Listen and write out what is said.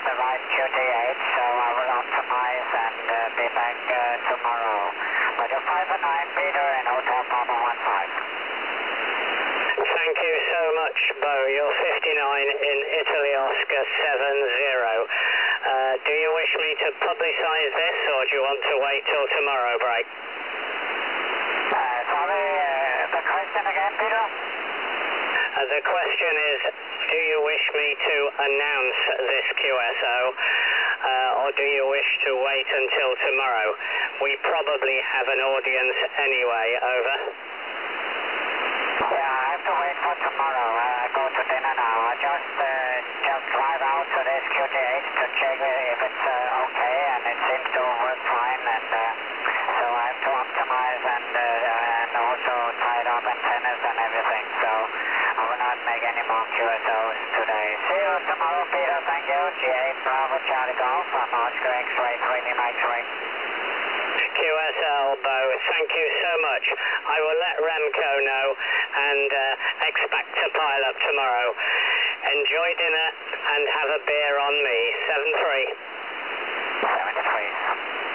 the right QT8, so I will optimize and be back tomorrow. Roger 5-9, Peter in Hotel Papa 15. Thank you so much, Bo. You're 59 in Italy Oscar 70. Do you wish me to publicise this, or do you want to wait till tomorrow break? Sorry, the question again, Peter? The question is, do you wish me to announce this QSO, or do you wish to wait until tomorrow? We probably have an audience anyway, over. Yeah, I have to wait for tomorrow. I go to dinner now. I just drive out to this QT8 to check if it's okay, and it seems to work fine, and so I have to optimize and also tie it up antennas and everything, so I will not make any more QSOs today. See you tomorrow, Peter. Thank you. G8 Bravo Charlie Golf from Oscar X-Ray 3D X-Ray. QSL, Bo, thank you so much. I will let Remco know and expect to pile up tomorrow. Enjoy dinner and have a beer on me. 7-3. 73.